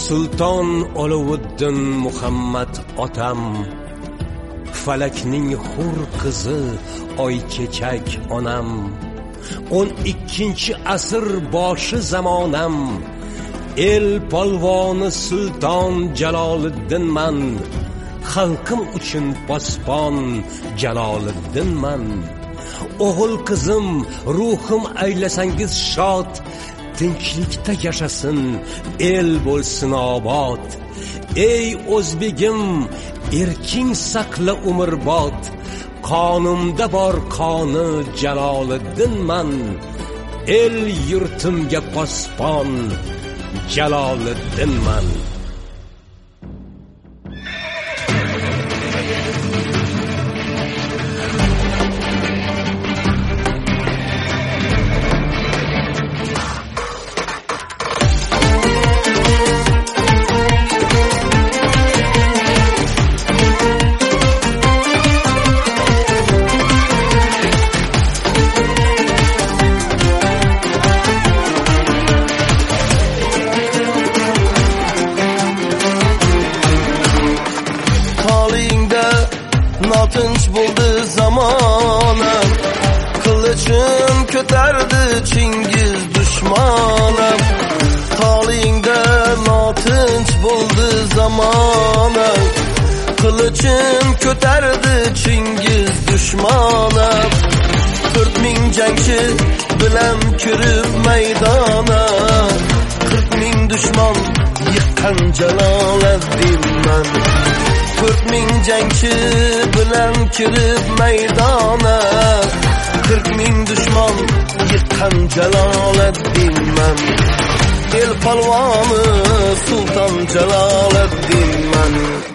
Sulton Olovuddin Muhammad otam, falakning hur qizi oychechak onam, 12-asr boshi zamonam, el polvoni Sulton Jaloliddinman, xalqim uchun posbon Jaloliddinman. O'g'il qizim, ruhim aylasangiz shod, tinchlikda yashasin, el bo'lsin obod. Ey o'zbegim, erking saqla umrbod, qonimda bor qoni Jaloliddinman, el yurtimga posbon Jaloliddinman. Notinch bo'ldi zamonam, qilichim ko'tardi Chingiz dushmanim. Holingda notinch bo'ldi zamonam, qilichim ko'tardi Chingiz dushmanim. 4000 jangchi bilan kirib maydona, 40,000 dushman yiqqan Jaloliddinman. 40,000 jangchi bilan kirib maydona, 40,000 dushman yiqqan Jaloliddinman. El polvoni Sulton Jaloliddinman.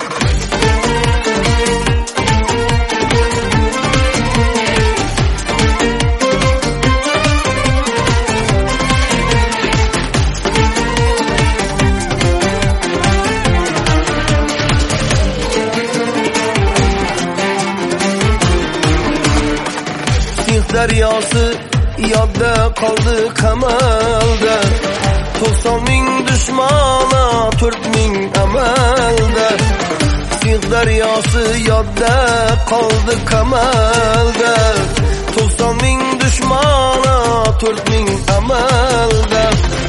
Daryosi yodda qoldi qamalda, 90,000 dushmana 4,000 amalda. Siyq daryosi yodda qoldi qamalda, 90,000 dushmana 4,000 amalda.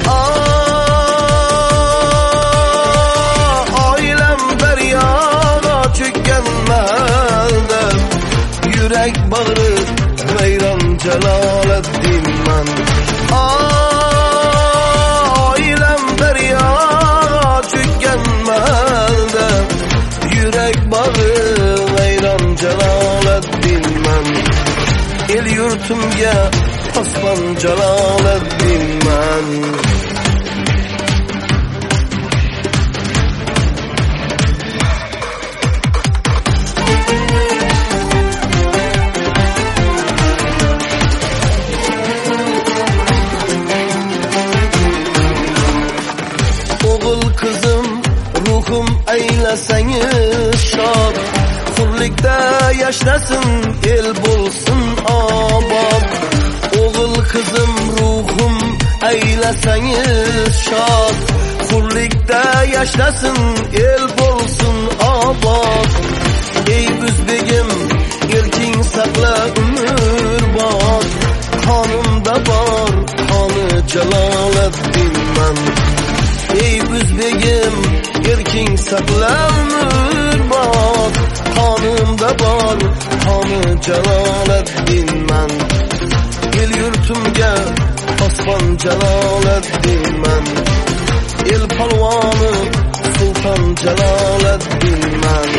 Oilam daryoga cho'kkan mahalda, yurak bag'ri vayron Jaloliddinman. Oilam daryoga cho'kkan mahalda, yurak bag'ri vayron Jaloliddinman. El yurtimga posbon Jaloliddinman. Kızım, ruhum aylasangiz shod, hurlikda yashnasin, el bo'lsin obod. O'g'il qizim, ruhum aylasangiz shod, hurlikda yashnasin, el bo'lsin obod. Ey o'zbegim, erking saqla umrbod, qonimda bor qoni Jaloliddinman. Ey o'zbegim, erking saqla umrbod, qonimda bor qoni Jaloliddinman. El yurtimga posbon Jaloliddinman. El polvoni Sulton Jaloliddinman.